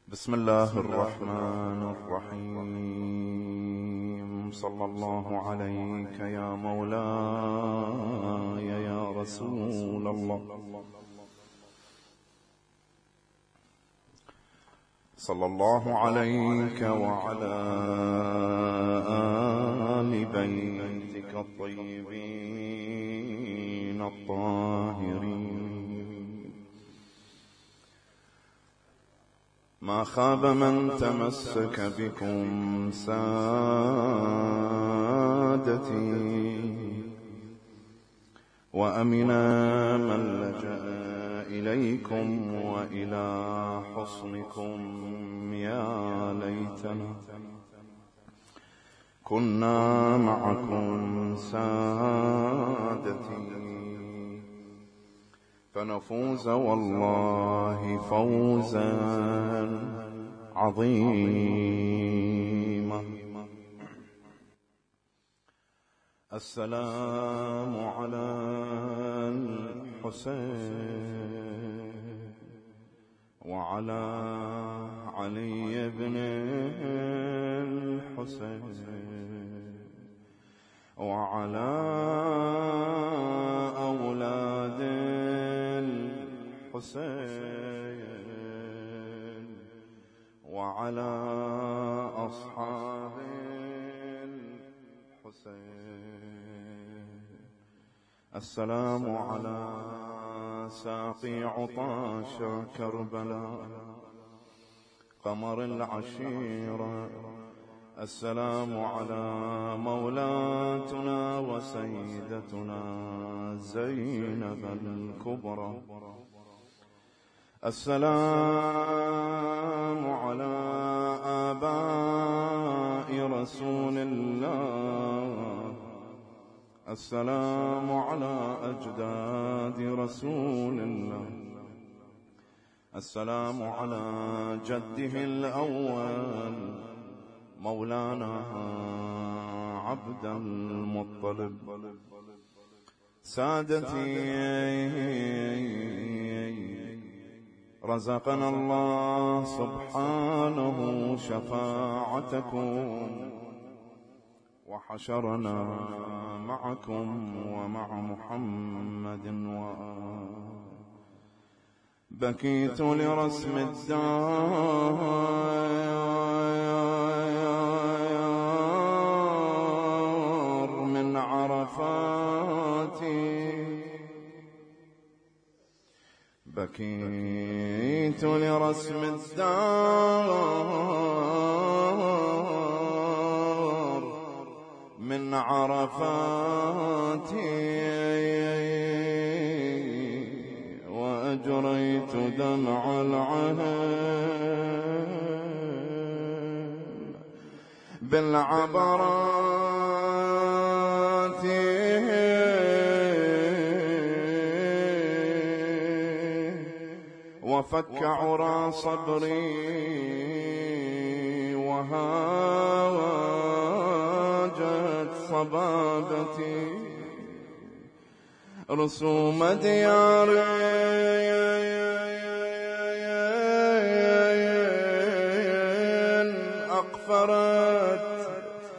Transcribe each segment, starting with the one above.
بسم الله الرحمن الرحيم. صلى الله عليك يا مولاي يا رسول الله. صلى الله عليك وعلى آل بيتك الطيبين الطاهرين. ما خاب من تمسك بكم سادتي، وأمن من لجأ إليكم وإلى حصنكم. يا ليتنا كنا معكم سادتي، فنفوز والله فوزا عظيما. السلام على الحسين وعلى علي بن الحسين وعلى أولاد الحسين وعلى أصحاب الحسين. السلام على ساقي عطاش كربلاء قمر العشيرة. السلام على مولاتنا وسيدتنا زينب الكبرى. السلام على آباء رسول الله. السلام على أجداد رسول الله. السلام على جده الأول مولانا عبد المطلب. سادتي، رزقنا الله سبحانه شفاعتكم وحشرنا معكم ومع محمد بكيت لرسم الدار من عرفاتي. بكيت لرسم الدار من عرفاتي، وأجريت دمع العهن بالعبرات، وفك عرى صبري وهاجت صبابتي. رسوم دياري أقفرت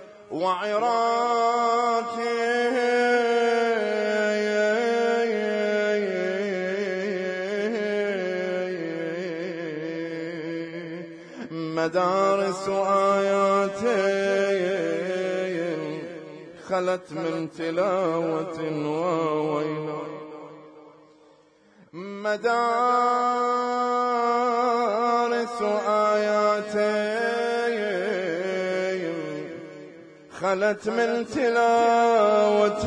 وعراتي مدارس آياتي خلت من تلاوة وويل. مدارس آياتي خلت من تلاوة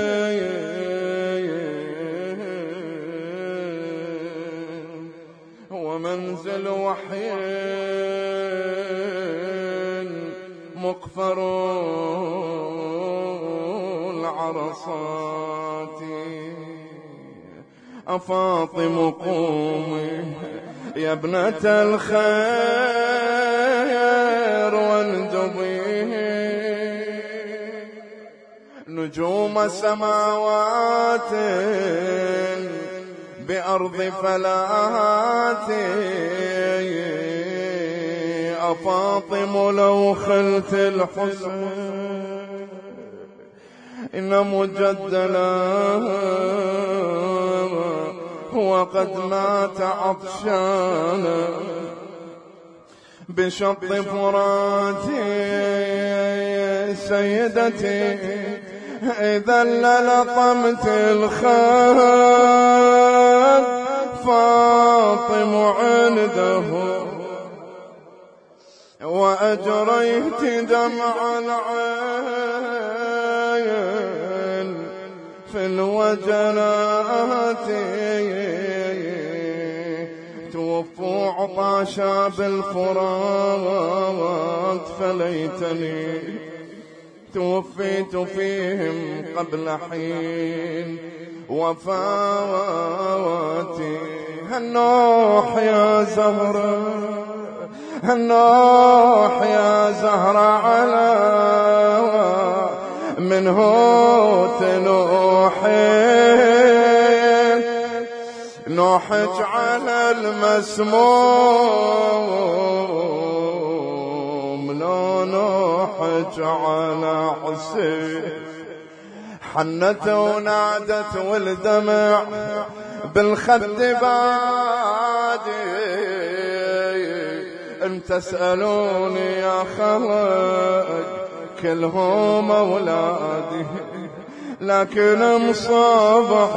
ومنزل وحي مقفر العرصات. أفاطم قومي يا ابنة الخير واندبي، نجوم سماوات بأرض فلات يا فاطم لو خلت الحسين إن مجدلا وقد مات عطشانا بشط فراتي سيدتي إذا للطمت الخد فاطم عنده وأجريت دمع العين في الوجنات توفوا عطاشا بالفرات فليتني توفيت فيهم قبل حين وفاتي. هالنوح يا زهرة هالنوح يا زهرة على منه تنوحين نوحك على المسموم لو نوحك على حسين. حنت ونادت والدمع بالخد بادي ان تسألوني يا خلق كلهم أولادي لكن مصاب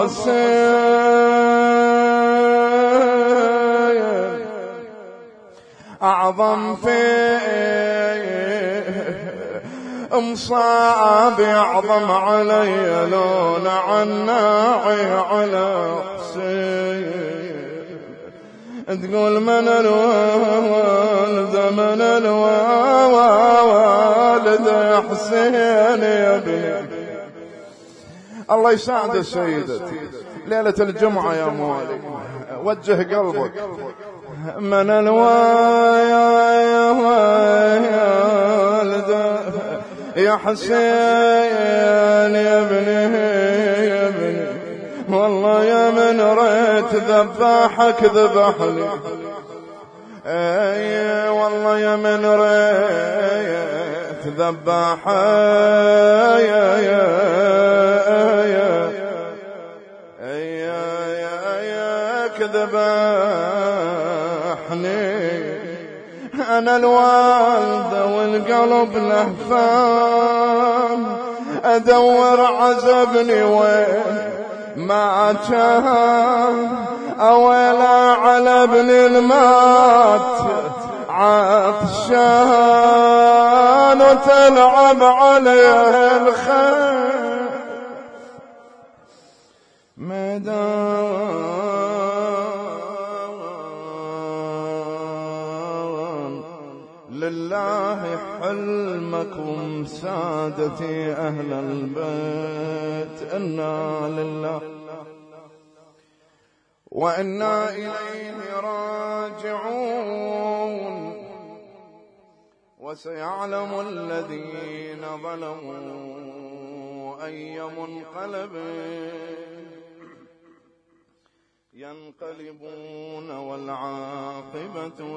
حسين أعظم مصاب أعظم علي لون عناعي على حسين. تقول من الوالد من الوالد حسين يا ابني. الله يساعد سيدتي ليلة الجمعة يا موالي وجه قلبك. من الوالد يا حسين يا ابني يا ابني والله يا من ريت ذباحك ذبحني اي والله يا من ريت ذباحك ذبحني. أنا الوالدة والقلب لهفان أدور عزبني وين ما كان أويلا على ابن المات عطشان وتلعب عليه الخيل ميدان لله حلمكم سادتي أهل البيت إنا لله وإنا إليه راجعون. وسيعلم الذين ظلموا أي منقلب ينقلبون والعاقبة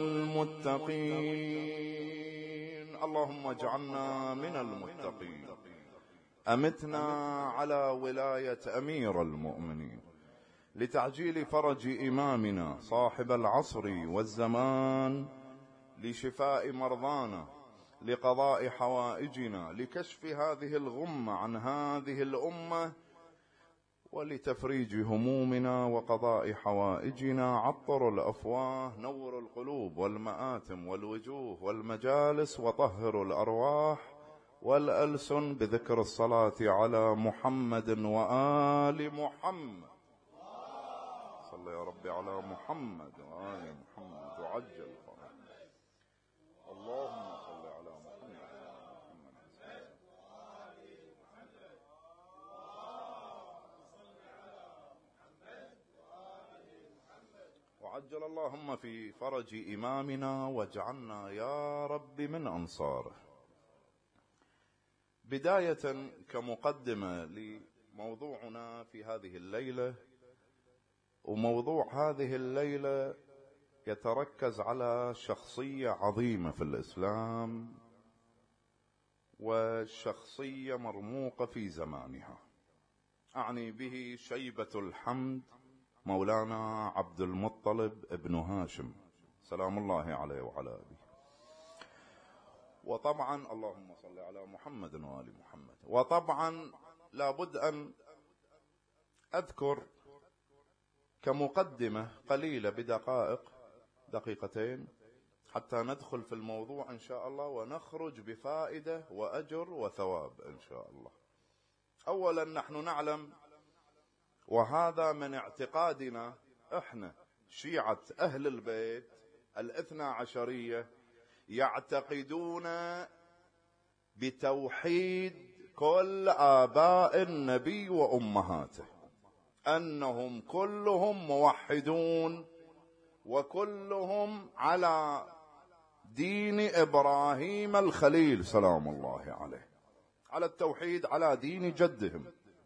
للمتقين. اللهم اجعلنا من المتقين. أمتنا على ولاية أمير المؤمنين لتعجيل فرج إمامنا صاحب العصر والزمان لشفاء مرضانا لقضاء حوائجنا لكشف هذه الغمة عن هذه الأمة ولتفريج همومنا وقضاء حوائجنا. عطر الأفواه نور القلوب والمآتم والوجوه والمجالس وطهر الأرواح والألسن بذكر الصلاة على محمد وآل محمد. صل يا ربي على محمد وآل محمد وعجل فرج. اللهم صل على محمد وعجل اللهم في فرج إمامنا واجعلنا يا رب من أنصاره. بداية كمقدمة لموضوعنا في هذه الليلة، وموضوع هذه الليلة يتركز على شخصية عظيمة في الإسلام وشخصية مرموقة في زمانها، أعني به شيبة الحمد مولانا عبد المطلب ابن هاشم سلام الله عليه وعلى أبيه. وطبعا اللهم صل على محمد وآل محمد. وطبعا لابد أن أذكر كمقدمة قليلة دقيقتين حتى ندخل في الموضوع إن شاء الله ونخرج بفائدة وأجر وثواب إن شاء الله. أولا نحن نعلم، وهذا من اعتقادنا إحنا شيعة أهل البيت الاثنى عشرية، يعتقدون بتوحيد كل آباء النبي وأمهاته، أنهم كلهم موحدون وكلهم على دين إبراهيم الخليل سلام الله عليه، على التوحيد على دين جدهم.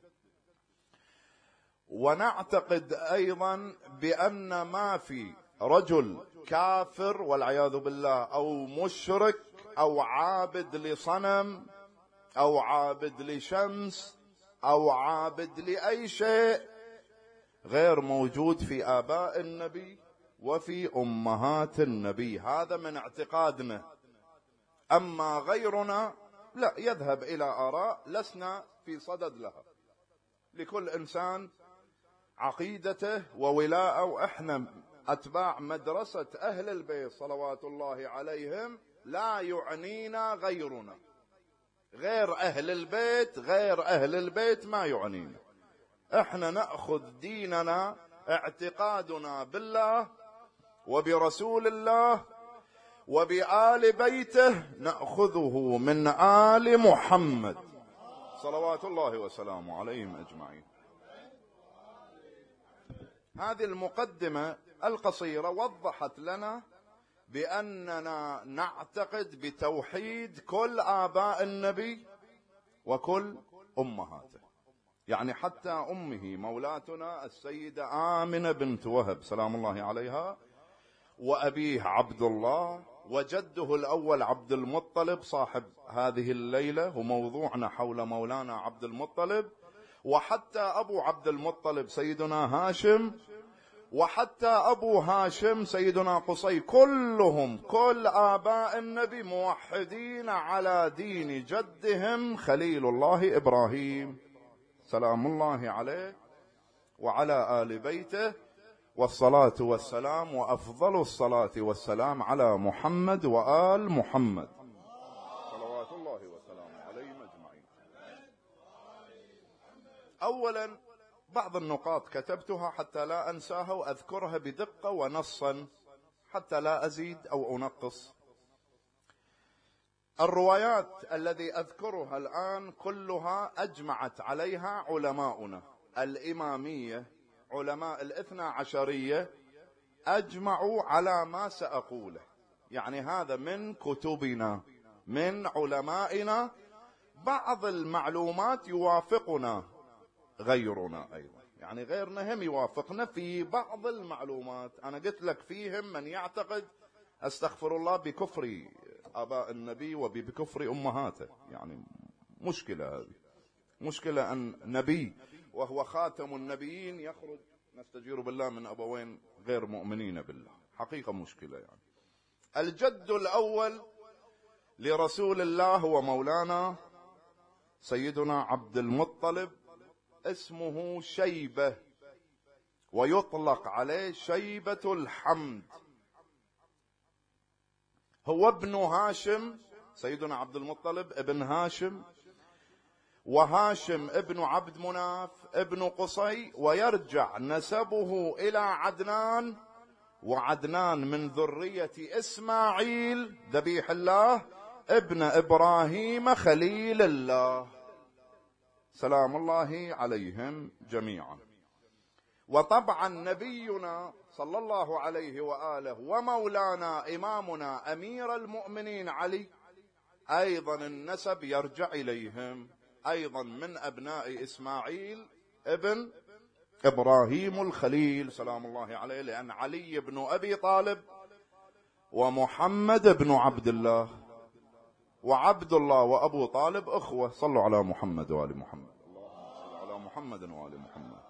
ونعتقد أيضا بأن ما في رجل كافر والعياذ بالله أو مشرك أو عابد لصنم أو عابد لشمس أو عابد لأي شيء غير موجود في آباء النبي وفي أمهات النبي. هذا من اعتقادنا. أما غيرنا لا، يذهب إلى آراء لسنا في صدد لها، لكل إنسان عقيدته وولاءه، وإحنا أتباع مدرسة أهل البيت صلوات الله عليهم، لا يعنينا غيرنا، غير أهل البيت ما يعنينا. إحنا نأخذ ديننا، اعتقادنا بالله وبرسول الله وبآل بيته نأخذه من آل محمد صلوات الله وسلامه عليهم أجمعين. هذه المقدمة القصيرة وضحت لنا بأننا نعتقد بتوحيد كل آباء النبي وكل أمهاته، يعني حتى أمه مولاتنا السيدة آمنة بنت وهب سلام الله عليها، وأبيه عبد الله، وجده الأول عبد المطلب صاحب هذه الليلة وموضوعنا حول مولانا عبد المطلب، وحتى أبو عبد المطلب سيدنا هاشم، وحتى أبو هاشم سيدنا قصي، كلهم كل آباء النبي موحدين على دين جدهم خليل الله إبراهيم سلام الله عليه وعلى آل بيته، والصلاة والسلام وأفضل الصلاة والسلام على محمد وآل محمد صلوات الله وسلامه عليهم أجمعين. أولا بعض النقاط كتبتها حتى لا أنساها وأذكرها بدقة ونصا حتى لا أزيد أو أنقص. الروايات الذي أذكرها الآن كلها أجمعت عليها علماؤنا الإمامية، علماء الاثنى عشرية أجمعوا على ما سأقوله، يعني هذا من كتبنا من علمائنا. بعض المعلومات يوافقنا غيرنا أيضا، يعني غيرنا هم يوافقنا في بعض المعلومات. أنا قلت لك فيهم من يعتقد أستغفر الله بكفر آباء النبي وبكفر أمهاته، يعني مشكلة هذه، مشكلة أن نبي وهو خاتم النبيين يخرج نستجير بالله من أبوين غير مؤمنين بالله، حقيقة مشكلة. يعني الجد الأول لرسول الله هو مولانا سيدنا عبد المطلب، اسمه شيبة ويطلق عليه شيبة الحمد. هو ابن هاشم، سيدنا عبد المطلب ابن هاشم، وهاشم ابن عبد مناف ابن قصي، ويرجع نسبه إلى عدنان، وعدنان من ذرية إسماعيل ذبيح الله ابن إبراهيم خليل الله سلام الله عليهم جميعا. وطبعا نبينا صلى الله عليه وآله ومولانا إمامنا أمير المؤمنين علي أيضا النسب يرجع إليهم، أيضا من أبناء إسماعيل ابن إبراهيم الخليل سلام الله عليه، لأن علي بن أبي طالب ومحمد بن عبد الله وعبد الله وأبو طالب أخوة. صلوا على محمد وآل محمد. صلوا على محمد وآل محمد.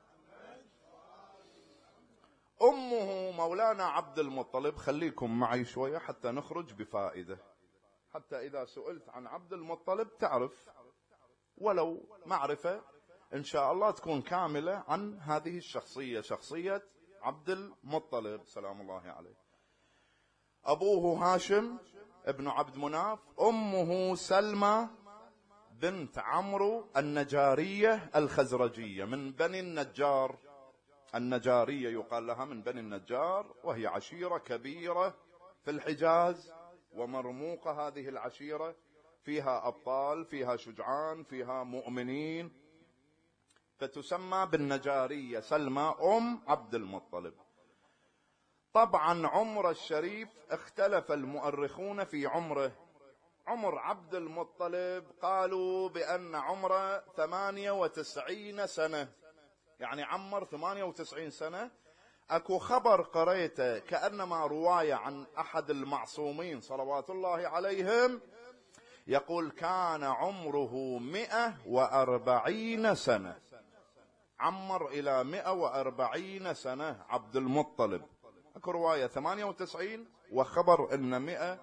أمه مولانا عبد المطلب، خليكم معي شوية حتى نخرج بفائدة، حتى إذا سئلت عن عبد المطلب تعرف ولو معرفة إن شاء الله تكون كاملة عن هذه الشخصية، شخصية عبد المطلب سلام الله عليه. أبوه هاشم ابن عبد مناف، أمه سلمى بنت عمرو النجارية الخزرجية من بني النجار. النجارية يقال لها من بني النجار، وهي عشيرة كبيرة في الحجاز ومرموقة. هذه العشيرة فيها أبطال، فيها شجعان، فيها مؤمنين، فتسمى بالنجارية سلمى أم عبد المطلب. طبعا عمر الشريف اختلف المؤرخون في عمره. عمر عبد المطلب قالوا بأن عمره 98 سنة، يعني عمر 98 سنة. اكو خبر قريته كأنما رواية عن احد المعصومين صلوات الله عليهم، يقول كان عمره 140 سنة، عمر الى 140 سنة عبد المطلب. اكو رواية 98 وخبر ان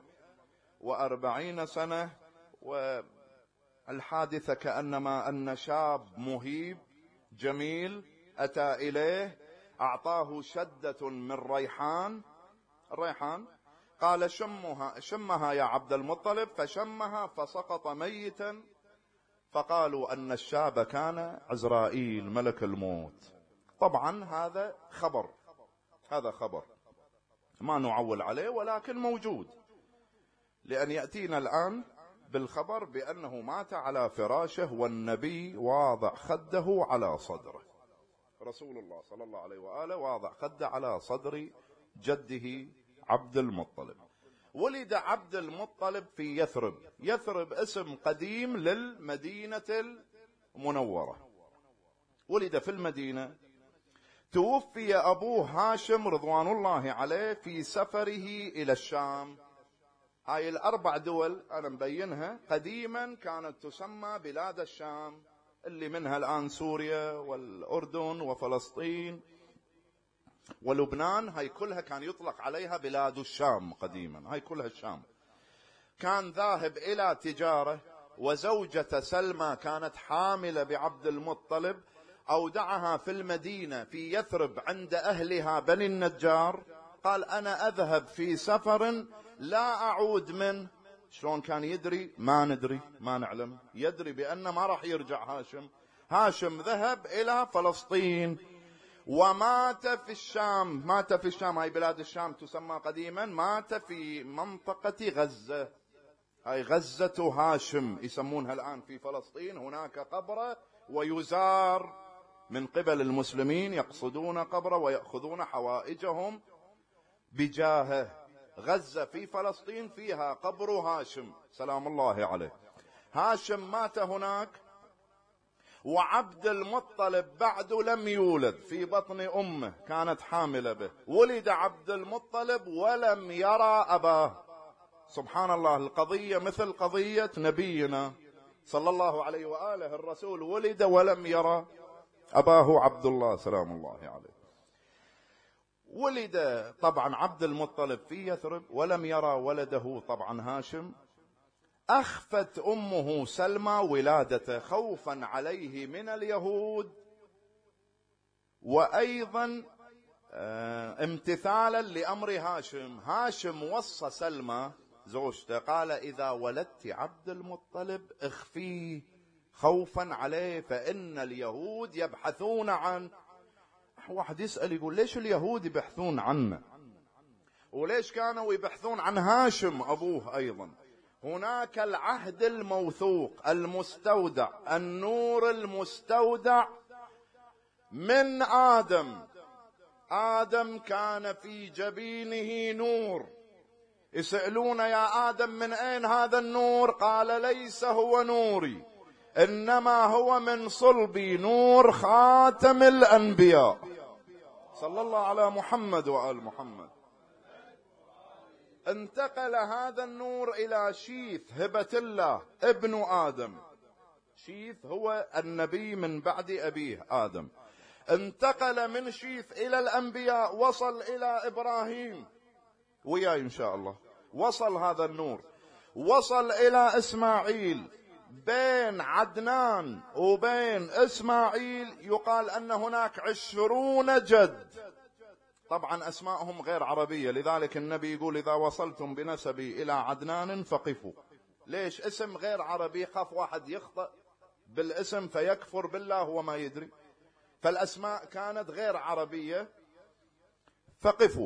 140 سنة. والحادثة كأنما ان شاب مهيب جميل أتى إليه، أعطاه شدة من ريحان، الريحان، قال شمها يا عبد المطلب، فشمها فسقط ميتا. فقالوا أن الشاب كان عزرائيل ملك الموت. طبعا هذا خبر، هذا خبر ما نعول عليه، ولكن موجود، لأن يأتينا الآن بالخبر بأنه مات على فراشه والنبي واضع خده على صدره. رسول الله صلى الله عليه وآله واضع خده على صدر جده عبد المطلب. ولد عبد المطلب في يثرب. يثرب اسم قديم للمدينة المنورة، ولد في المدينة. توفي أبوه هاشم رضوان الله عليه في سفره إلى الشام. هاي الأربع دول أنا مبينها قديما كانت تسمى بلاد الشام، اللي منها الآن سوريا والأردن وفلسطين ولبنان. هاي كلها كان يطلق عليها بلاد الشام قديما، هاي كلها الشام. كان ذاهب إلى تجارة، وزوجة سلمى كانت حاملة بعبد المطلب، أودعها في المدينة في يثرب عند أهلها بني النجار. قال أنا أذهب في سفر لا أعود منه. شلون كان يدري؟ ما ندري، ما نعلم. يدري بأن ما راح يرجع هاشم. هاشم ذهب إلى فلسطين ومات في الشام. مات في الشام، هاي بلاد الشام تسمى قديما. مات في منطقة غزة، هاي غزة هاشم يسمونها الآن في فلسطين. هناك قبر ويزار من قبل المسلمين، يقصدون قبره ويأخذون حوائجهم بجاهه. غزة في فلسطين فيها قبر هاشم سلام الله عليه. هاشم مات هناك، وعبد المطلب بعد لم يولد، في بطن أمه كانت حاملة به. ولد عبد المطلب ولم يرى أباه. سبحان الله، القضية مثل قضية نبينا صلى الله عليه وآله. الرسول ولد ولم يرى أباه عبد الله سلام الله عليه. ولد طبعا عبد المطلب في يثرب ولم يرى ولده طبعا هاشم. أخفت أمه سلمى ولادته خوفا عليه من اليهود، وأيضا امتثالا لأمر هاشم. هاشم وصى سلمى زوجته، قال إذا ولدت عبد المطلب اخفيه خوفا عليه، فإن اليهود يبحثون عنه. واحد يسأل يقول ليش اليهود يبحثون عنه، وليش كانوا يبحثون عن هاشم أبوه أيضا؟ هناك العهد الموثوق المستودع، النور المستودع من آدم. آدم كان في جبينه نور. يسألون يا آدم من أين هذا النور؟ قال ليس هو نوري، إنما هو من صلبي نور خاتم الأنبياء صلى الله على محمد وآل محمد. انتقل هذا النور إلى شيث هبة الله ابن آدم. شيث هو النبي من بعد أبيه آدم. انتقل من شيث إلى الأنبياء، وصل إلى إبراهيم وياي إن شاء الله، وصل هذا النور، وصل إلى إسماعيل. بين عدنان وبين إسماعيل يقال أن هناك 20 جد، طبعا أسماءهم غير عربية، لذلك النبي يقول إذا وصلتم بنسبي إلى عدنان فقفوا. ليش؟ اسم غير عربي، خاف واحد يخطئ بالاسم فيكفر بالله وما يدري، فالأسماء كانت غير عربية، فقفوا.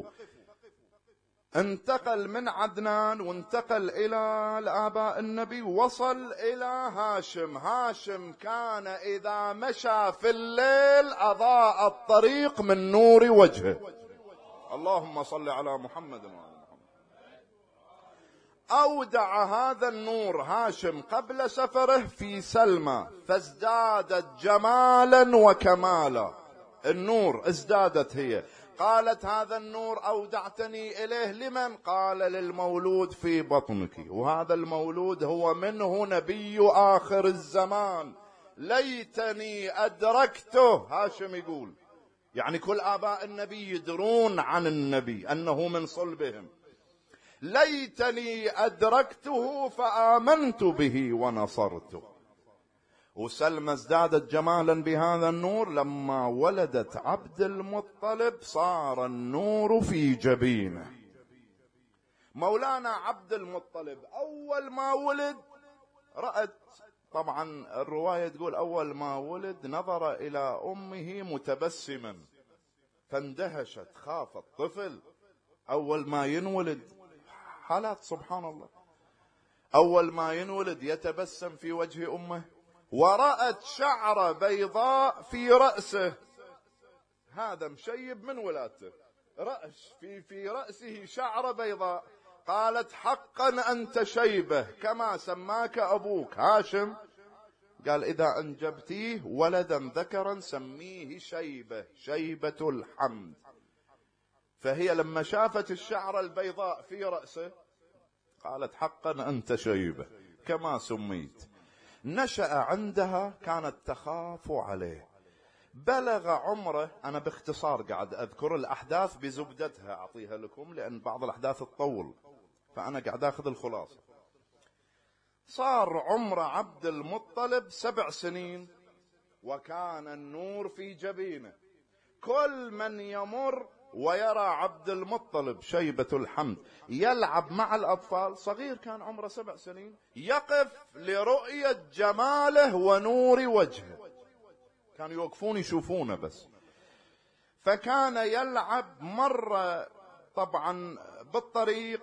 انتقل من عدنان وانتقل إلى الآباء النبي، وصل إلى هاشم. هاشم كان إذا مشى في الليل أضاء الطريق من نور وجهه. اللهم صل على محمد وعلى محمد. أودع هذا النور هاشم قبل سفره في سلمى، فازدادت جمالا وكمالا. النور ازدادت هي. قالت هذا النور أودعتني إليه لمن؟ قال للمولود في بطنك، وهذا المولود هو منه نبي آخر الزمان. ليتني أدركته. هاشم يقول يعني كل آباء النبي يدرون عن النبي أنه من صلبهم. ليتني أدركته فآمنت به ونصرته. وسلمى ازدادت جمالا بهذا النور لما ولدت عبد المطلب، صار النور في جبينه. مولانا عبد المطلب أول ما ولد رأت، طبعا الرواية تقول أول ما ولد نظر إلى أمه متبسما فاندهشت، خافت. طفل أول ما ينولد، حالات سبحان الله، أول ما ينولد يتبسم في وجه أمه. ورأت شعرة بيضاء في رأسه، هذا مشيب من ولادته، رأس في رأسه شعرة بيضاء. قالت حقا أنت شيبة كما سماك أبوك هاشم. قال إذا أنجبتيه ولدا ذكرا سميه شيبة، شيبة الحمد. فهي لما شافت الشعرة البيضاء في رأسه قالت حقا أنت شيبة كما سميت. نشأ عندها، كانت تخاف عليه. بلغ عمره، أنا باختصار قاعد أذكر الأحداث بزبدتها أعطيها لكم لأن بعض الأحداث تطول، فأنا قاعد أخذ الخلاصة. صار عمر عبد المطلب 7 سنين، وكان النور في جبينه. كل من يمر ويرى عبد المطلب شيبة الحمد يلعب مع الأطفال، صغير كان عمره 7 سنين، يقف لرؤية جماله ونور وجهه، كانوا يوقفون يشوفونه بس. فكان يلعب. مرة طبعا بالطريق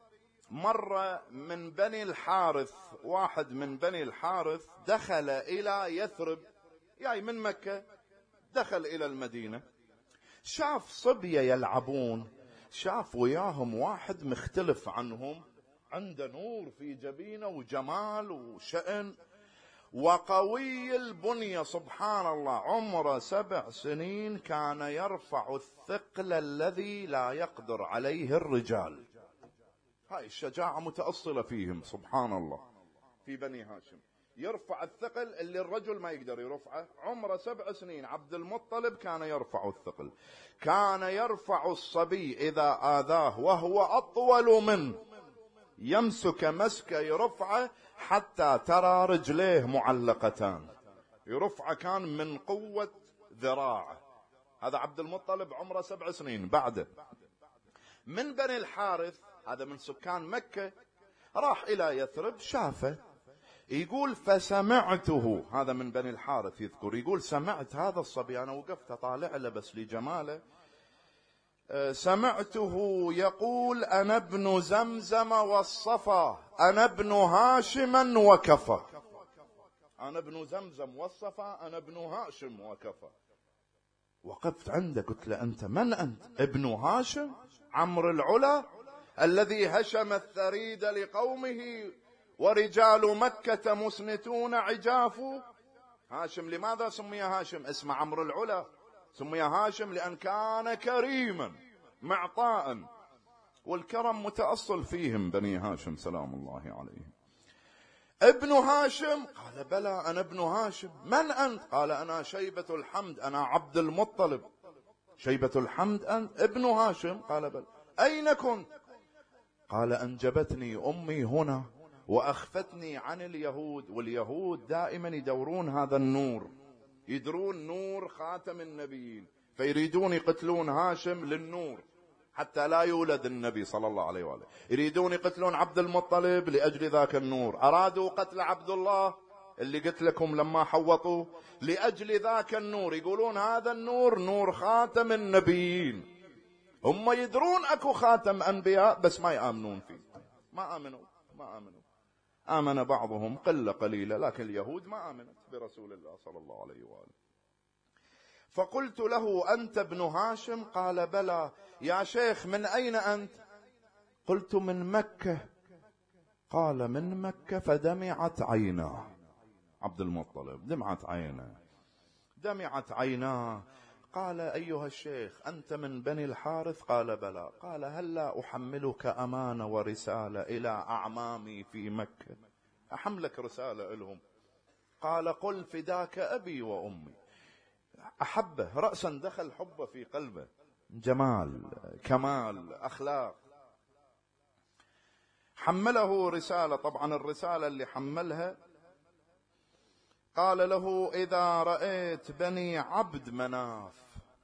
مرة من بني الحارث، واحد من بني الحارث دخل إلى يثرب، يعني من مكة دخل إلى المدينة، شاف صبية يلعبون، شاف وياهم واحد مختلف عنهم، عنده نور في جبينه وجمال وشأن وقوي البنية سبحان الله. عمره 7 سنين كان يرفع الثقل الذي لا يقدر عليه الرجال. هاي الشجاعة متأصلة فيهم سبحان الله في بني هاشم، يرفع الثقل اللي الرجل ما يقدر يرفعه. عمره 7 سنين عبد المطلب كان يرفع الثقل، كان يرفع الصبي إذا آذاه وهو أطول منه، يمسك مسكه يرفعه حتى ترى رجليه معلقتان، يرفعه كان من قوة ذراعه. هذا عبد المطلب عمره 7 سنين. بعده من بني الحارث، هذا من سكان مكة، راح إلى يثرب شافه، يقول فسمعته، هذا من بني الحارث يذكر، يقول سمعت هذا الصبي، أنا وقفت أطالع له بس لجماله، سمعته يقول أنا ابن زمزم والصفا، أنا ابن هاشم وكفى. أنا ابن زمزم والصفا، أنا ابن هاشم وكفى. وقفت عنده قلت له أنت من أنت؟ ابن هاشم عمرو العلا الذي هشم الثريد لقومه ورجال مكة مسنتون عجاف هاشم. لماذا سمي هاشم؟ اسم عمرو العلا، سمي هاشم لأن كان كريما معطاء، والكرم متأصل فيهم بني هاشم سلام الله عليهم. ابن هاشم؟ قال بلى أنا ابن هاشم. من أنت؟ قال أنا شيبة الحمد، أنا عبد المطلب. شيبة الحمد أنت ابن هاشم؟ قال بلى. أين كنت؟ قال أنجبتني أمي هنا وأخفتني عن اليهود، واليهود دائما يدورون هذا النور، يدرون نور خاتم النبيين، فيريدون يقتلون هاشم للنور حتى لا يولد النبي صلى الله عليه وآله. يريدون يقتلون عبد المطلب لأجل ذاك النور. أرادوا قتل عبد الله اللي قلت لكم لما حوطوا لأجل ذاك النور، يقولون هذا النور نور خاتم النبيين. هم يدرون أكو خاتم أنبياء بس ما يآمنون فيه، ما آمنوا. آمن بعضهم قلة قليلة، لكن اليهود ما آمنت برسول الله صلى الله عليه وآله. فقلت له أنت ابن هاشم؟ قال بلى. يا شيخ من أين أنت؟ قلت من مكة. قال من مكة. فدمعت عيناه عبد المطلب، دمعت عيناه. قال أيها الشيخ أنت من بني الحارث؟ قال بلى. قال هل لا أحملك أمانة ورسالة إلى أعمامي في مكة؟ أحملك رسالة لهم. قال قل فداك أبي وأمي. أحبه رأسا، دخل حبه في قلبه، جمال كمال أخلاق. حمله رسالة، طبعا الرسالة اللي حملها قال له إذا رأيت بني عبد مناف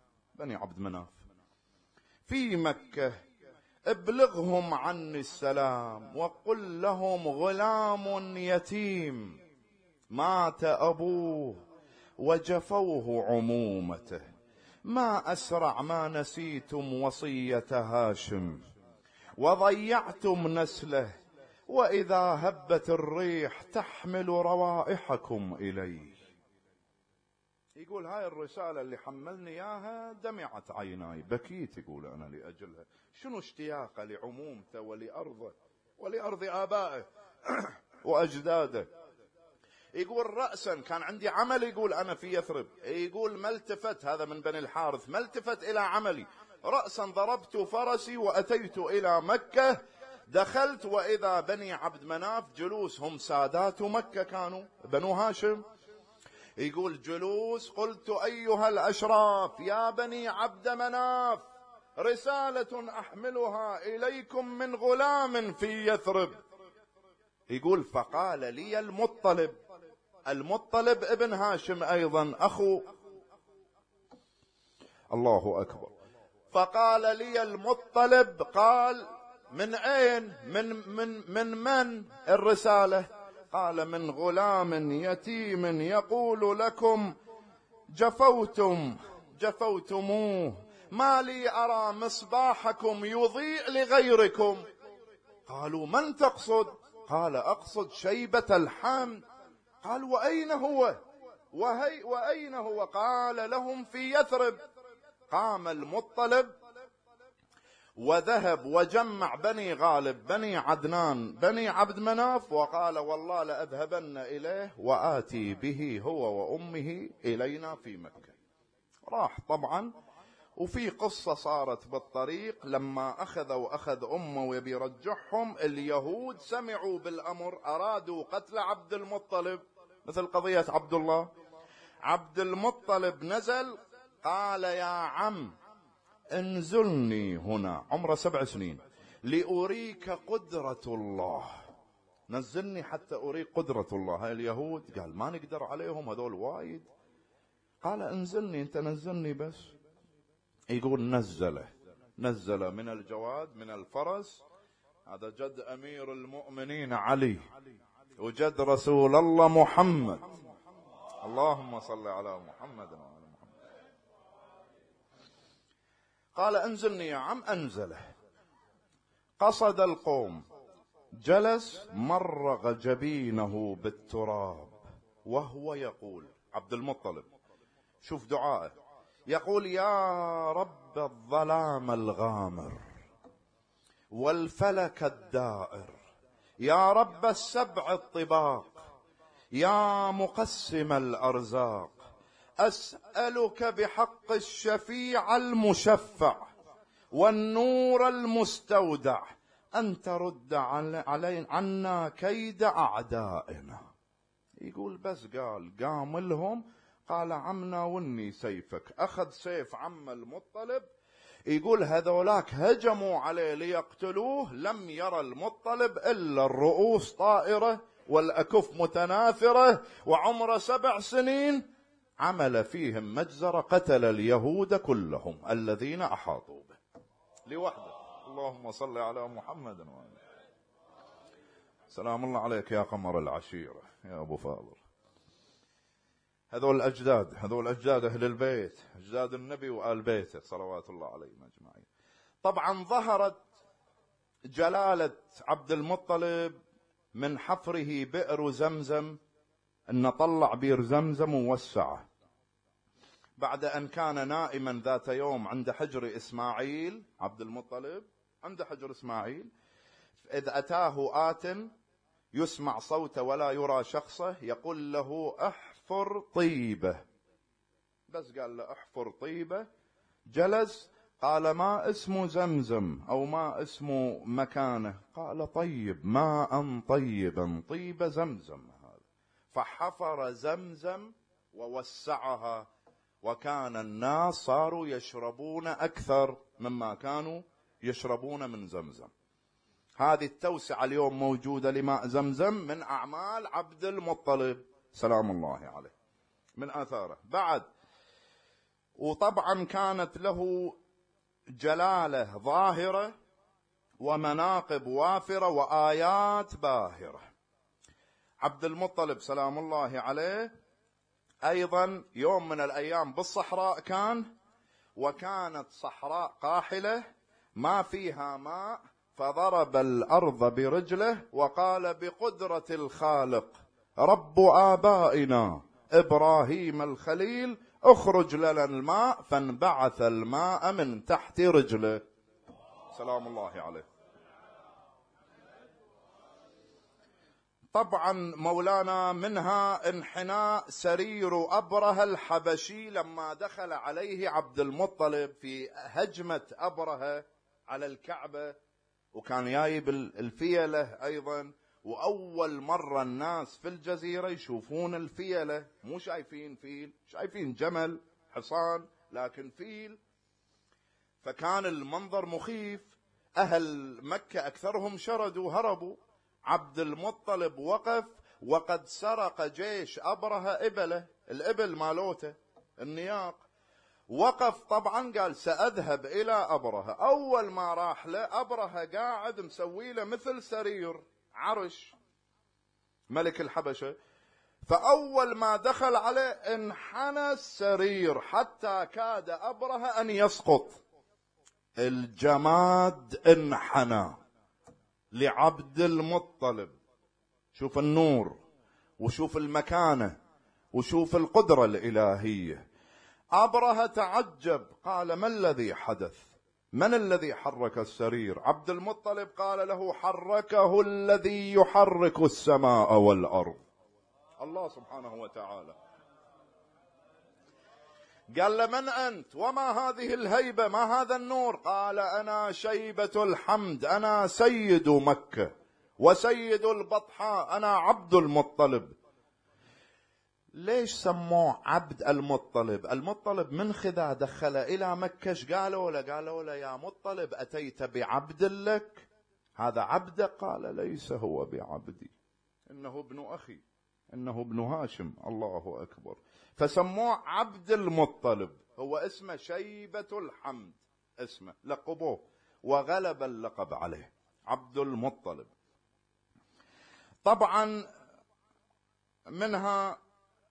في مكة ابلغهم عني السلام وقل لهم غلام يتيم مات أبوه وجفوه عمومته، ما أسرع ما نسيتم وصية هاشم وضيعتم نسله، وإذا هبت الريح تحمل روائحكم إليه. يقول هاي الرسالة اللي حملني إياها دمعت عيناي، بكيت يقول أنا لأجلها. شنو اشتياقه لعمومته ولأرضه ولأرض آبائه وأجداده. يقول رأسا كان عندي عمل، يقول أنا في يثرب، يقول ما التفت، هذا من بني الحارث، ما التفت إلى عملي. رأسا ضربت فرسي وأتيت إلى مكة، دخلت وإذا بني عبد مناف جلوس، هم سادات مكة كانوا بنو هاشم. يقول جلوس، قلت أيها الأشراف يا بني عبد مناف رسالة أحملها إليكم من غلام في يثرب. يقول فقال لي المطلب ابن هاشم أيضا أخو، الله أكبر. فقال لي المطلب، قال من أين؟ من الرسالة؟ قال من غلام يتيم يقول لكم جفوتموه، ما لي أرى مصباحكم يضيء لغيركم. قالوا من تقصد؟ قال أقصد شيبة الحمد. قال وأين هو؟ قال لهم في يثرب. قام المطلب وذهب وجمع بني غالب بني عدنان بني عبد مناف، وقال والله لأذهبن إليه وآتي به هو وأمه إلينا في مكة. راح طبعا. وفي قصة صارت بالطريق لما أخذ أمه وبيرجعهم، اليهود سمعوا بالأمر، أرادوا قتل عبد المطلب، مثل قضية عبد الله. عبد المطلب نزل قال يا عم انزلني هنا، عمره 7 سنين، لأريك قدرة الله، نزلني حتى أريك قدرة الله. هاي اليهود قال ما نقدر عليهم، هذول وايد. قال انزلني انت، نزلني بس. يقول نزل من الجواد من الفرس، هذا جد أمير المؤمنين علي وجد رسول الله محمد، اللهم صل على محمد وعلى محمد. قال انزلني يا عم، أنزله. قصد القوم، جلس مرغ جبينه بالتراب وهو يقول، عبد المطلب شوف دعائه، يقول يا رب الظلام الغامر والفلك الدائر، يا رب السبع الطباق، يا مقسم الأرزاق، أسألك بحق الشفيع المشفع والنور المستودع أن ترد عنا كيد أعدائنا. يقول بس قام لهم، قال عمنا وني سيفك، أخذ سيف عم المطلب. يقول هذولاك هجموا عليه ليقتلوه، لم يرى المطلب إلا الرؤوس طائرة والأكف متناثرة، وعمره 7 سنين، عمل فيهم مجزرة، قتل اليهود كلهم الذين أحاطوا به لوحده. اللهم صل على محمد وآله. سلام الله عليك يا قمر العشيرة يا أبو فاضل. هذول أجداد أهل البيت، أجداد النبي وآل بيته صلوات الله عليهم أجمعين. طبعا ظهرت جلالة عبد المطلب من حفره بئر زمزم، أن طلع بئر زمزم ووسعه بعد أن كان نائما ذات يوم عند حجر إسماعيل. عبد المطلب عند حجر إسماعيل، إذ أتاه آت يسمع صوته ولا يرى شخصه، يقول له احفر طيبة. بس قال له احفر طيبة، جلس، قال ما اسم زمزم أو ما اسم مكانه؟ قال طيب، ماء طيبا، طيب زمزم هذا. فحفر زمزم ووسعها، وكان الناس صاروا يشربون أكثر مما كانوا يشربون من زمزم. هذه التوسعة اليوم موجودة لماء زمزم من أعمال عبد المطلب سلام الله عليه، من آثاره بعد. وطبعا كانت له جلالة ظاهرة ومناقب وافرة وآيات باهرة. عبد المطلب سلام الله عليه أيضا يوم من الأيام بالصحراء كان، وكانت صحراء قاحلة ما فيها ماء، فضرب الأرض برجله وقال بقدرة الخالق رب آبائنا إبراهيم الخليل اخرج لنا الماء، فانبعث الماء من تحت رجله سلام الله عليه. طبعا مولانا منها انحناء سرير أبرهة الحبشي لما دخل عليه عبد المطلب في هجمة أبرهة على الكعبة، وكان جايب الفيلة أيضا. وأول مرة الناس في الجزيرة يشوفون الفيلة، مو شايفين فيل، شايفين جمل حصان، لكن فيل. فكان المنظر مخيف، أهل مكة أكثرهم شردوا هربوا. عبد المطلب وقف، وقد سرق جيش أبرهة إبله، الإبل مالوته النياق. وقف طبعا قال سأذهب إلى أبرهة. أول ما راح له أبرهة قاعد مسوي له مثل سرير عرش ملك الحبشة، فأول ما دخل عليه انحنى السرير حتى كاد أبرهة أن يسقط. الجماد انحنى لعبد المطلب. شوف النور، وشوف المكانة، وشوف القدرة الإلهية. أبرهة تعجب، قال ما الذي حدث؟ من الذي حرك السرير؟ عبد المطلب قال له حركه الذي يحرك السماء والأرض، الله سبحانه وتعالى. قال له من أنت وما هذه الهيبة، ما هذا النور؟ قال أنا شيبة الحمد، أنا سيد مكة وسيد البطحاء، أنا عبد المطلب. ليش سموه عبد المطلب؟ المطلب من خذا دخل إلى مكة قالوا له يا مطلب أتيت بعبد لك، هذا عبد؟ قال ليس هو بعبدي، إنه ابن أخي، إنه ابن هاشم، الله أكبر. فسموه عبد المطلب، هو اسمه شيبة الحمد، اسمه لقبوه، وغلب اللقب عليه عبد المطلب. طبعا منها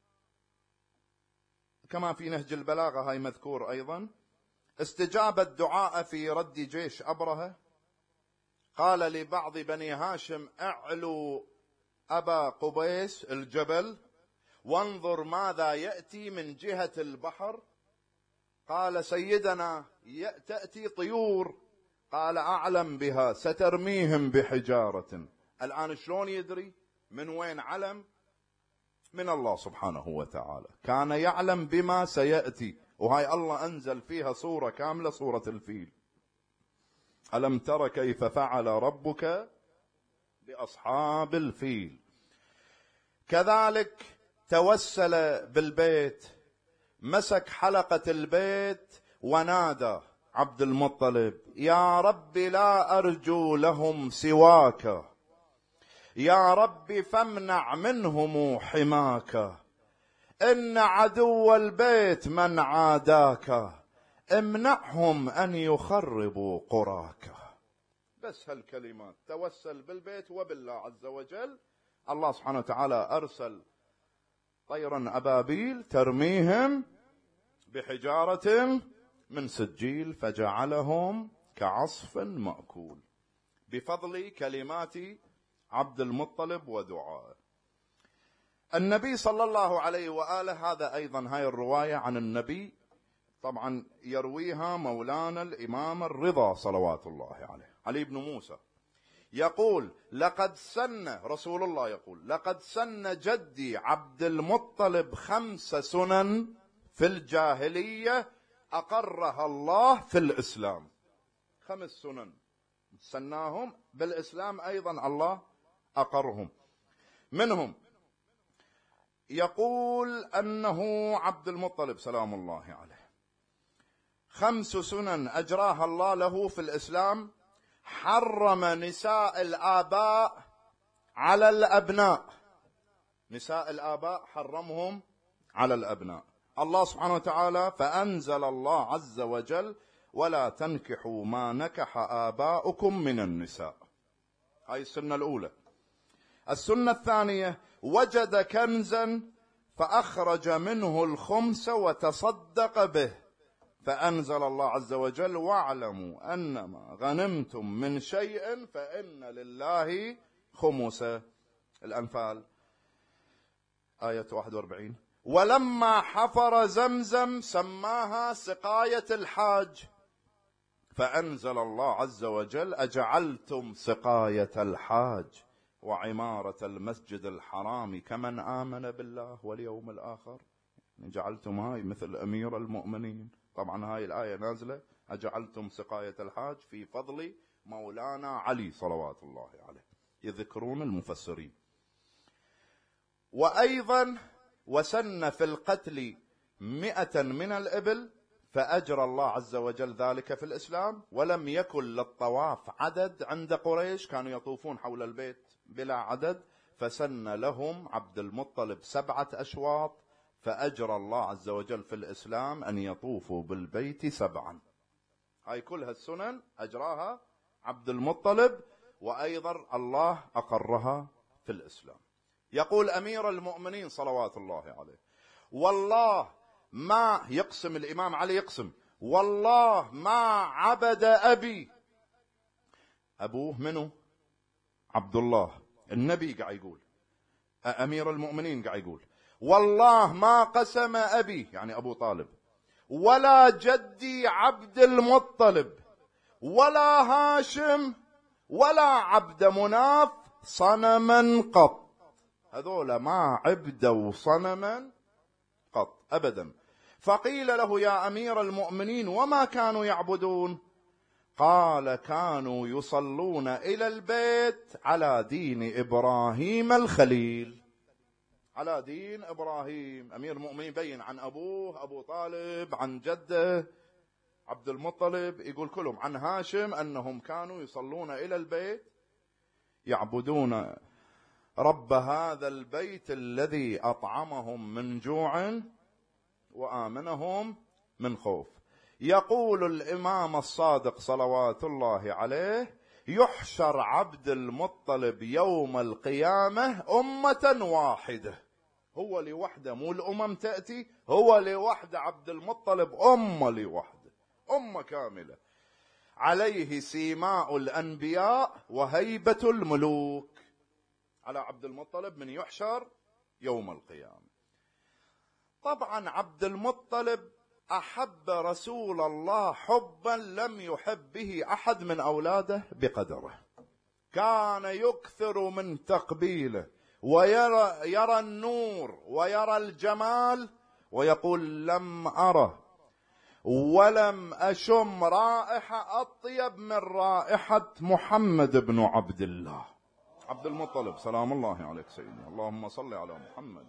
كما في نهج البلاغة، هاي مذكور أيضا، استجاب الدعاء في رد جيش أبرهة. قال لبعض بني هاشم اعلوا أبا قبيس الجبل وانظر ماذا يأتي من جهة البحر. قال سيدنا تأتي طيور. قال أعلم بها، سترميهم بحجارة. الآن شلون يدري؟ من وين علم؟ من الله سبحانه وتعالى، كان يعلم بما سيأتي، وهاي الله أنزل فيها سورة كاملة، سورة الفيل. ألم تر كيف فعل ربك بأصحاب الفيل. كذلك توسل بالبيت، مسك حلقة البيت ونادى عبد المطلب: يا رب لا أرجو لهم سواك، يا رب فامنع منهم حماك، إن عدو البيت من عاداك، امنعهم أن يخربوا قراك. بس هالكلمات، توسل بالبيت وبالله عز وجل. الله سبحانه وتعالى أرسل طيرا أبابيل ترميهم بحجارة من سجيل فجعلهم كعصف مأكول، بفضل كلمات عبد المطلب ودعائه. النبي صلى الله عليه وآله، هذا أيضا هاي الرواية عن النبي، طبعا يرويها مولانا الإمام الرضا صلوات الله عليه، علي بن موسى، يقول: لقد سن رسول الله، يقول: لقد سن جدي عبد المطلب 5 سنن في الجاهلية أقرها الله في الإسلام. 5 سنن سناهم بالإسلام، أيضا الله أقرهم. منهم يقول أنه عبد المطلب سلام الله عليه 5 سنن أجراها الله له في الإسلام: حرم نساء الآباء على الأبناء، نساء الآباء حرمهم على الأبناء. الله سبحانه وتعالى فأنزل الله عز وجل: ولا تنكحوا ما نكح آباؤكم من النساء. هاي السنة الأولى. السنة الثانية: وجد كنزا فأخرج منه الخمس وتصدق به، فأنزل الله عز وجل: واعلموا أنما غنمتم من شيء فإن لله خمسه. الأنفال آية 41. ولما حفر زمزم سماها سقاية الحاج، فأنزل الله عز وجل: أجعلتم سقاية الحاج وعمارة المسجد الحرام كمن آمن بالله واليوم الآخر، جعلتم هاي مثل أمير المؤمنين. طبعا هاي الآية نازلة: أجعلتم سقاية الحاج في فضل مولانا علي صلوات الله عليه، يذكرون المفسرين. وأيضا وسن في القتل 100 من الإبل، فأجرى الله عز وجل ذلك في الإسلام. ولم يكن للطواف عدد عند قريش، كانوا يطوفون حول البيت بلا عدد، فسن لهم عبد المطلب 7 أشواط، فأجرى الله عز وجل في الإسلام أن يطوفوا بالبيت 7. هاي كلها السنن أجراها عبد المطلب، وأيضا الله أقرها في الإسلام. يقول أمير المؤمنين صلوات الله عليه: والله ما يقسم الإمام علي، يقسم: والله ما عبد أبي. أبوه منه؟ عبد الله. النبي قاعد يقول، أمير المؤمنين قاعد يقول: والله ما قسم أبي، يعني أبو طالب، ولا جدي عبد المطلب، ولا هاشم، ولا عبد مناف صنما قط. هذول ما عبدوا صنما قط أبدا. فقيل له: يا أمير المؤمنين وما كانوا يعبدون؟ قال: كانوا يصلون إلى البيت على دين إبراهيم الخليل، على دين إبراهيم. أمير المؤمنين بين عن أبوه أبو طالب، عن جده عبد المطلب، يقول كلهم عن هاشم أنهم كانوا يصلون إلى البيت، يعبدون رب هذا البيت الذي أطعمهم من جوع وآمنهم من خوف. يقول الإمام الصادق صلوات الله عليه: يحشر عبد المطلب يوم القيامة أمة واحدة، هو لوحده، مو الأمم تأتي، هو لوحده عبد المطلب، أمة لوحده، أمة كاملة، عليه سيماء الأنبياء وهيبة الملوك. على عبد المطلب من يحشر يوم القيامة. طبعا عبد المطلب أحب رسول الله حبا لم يحب به أحد من أولاده بقدره. كان يكثر من تقبيله ويرى النور ويرى الجمال، ويقول لم أره ولم أشم رائحة أطيب من رائحة محمد بن عبد الله. عبد المطلب سلام الله عليك سيدي، اللهم صل على محمد.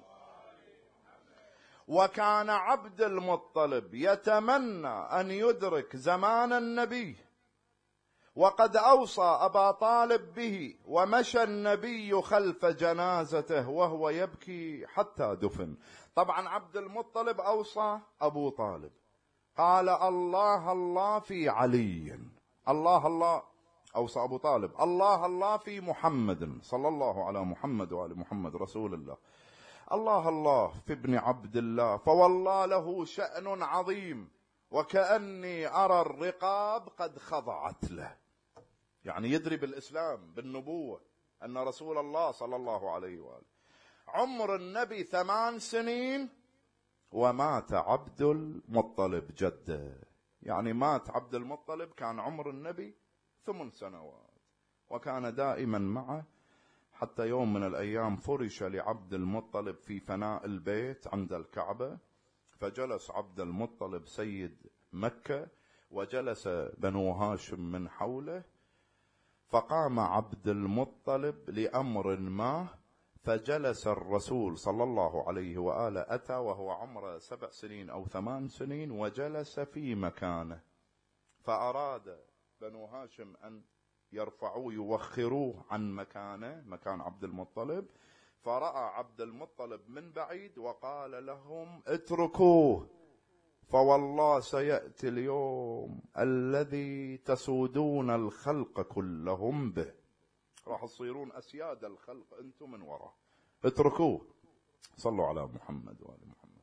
وكان عبد المطلب يتمنى أن يدرك زمان النبي، وقد أوصى أبا طالب به، ومشى النبي خلف جنازته وهو يبكي حتى دفن. طبعا عبد المطلب أوصى أبو طالب، قال الله الله في علي، الله الله، أوصى أبو طالب الله الله في محمد صلى الله على محمد وآل محمد رسول الله، الله الله في ابن عبد الله، فوالله له شأن عظيم، وكأني أرى الرقاب قد خضعت له. يعني يدري بالإسلام بالنبوة أن رسول الله صلى الله عليه وآله. عمر النبي 8 سنين ومات عبد المطلب جده، يعني مات عبد المطلب كان عمر النبي 8 سنوات، وكان دائما معه حتى يوم من الأيام فرش لعبد المطلب في فناء البيت عند الكعبة، فجلس عبد المطلب سيد مكة وجلس بنو هاشم من حوله، فقام عبد المطلب لأمر ما، فجلس الرسول صلى الله عليه وآله، أتى وهو عمره 7 سنين أو 8 سنين، وجلس في مكانه، فأراد بنو هاشم أن يرفعوه يوخروه عن مكانه، مكان عبد المطلب، فرأى عبد المطلب من بعيد وقال لهم اتركوه، فوالله سيأتي اليوم الذي تسودون الخلق كلهم به، راح تصيرون أسياد الخلق أنتم من وراء، اتركوه. صلوا على محمد وآل محمد.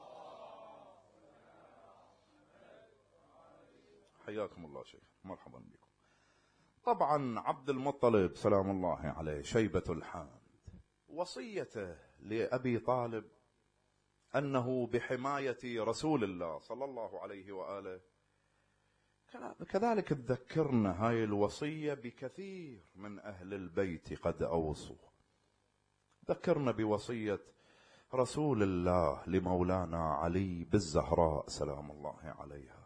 حياكم الله شيخ، مرحبا بكم. طبعا عبد المطلب سلام الله عليه شيبة الحامد، وصيته لأبي طالب أنه بحماية رسول الله صلى الله عليه وآله، كذلك تذكرنا هاي الوصية بكثير من أهل البيت قد أوصوا. ذكرنا بوصية رسول الله لمولانا علي بالزهراء سلام الله عليها،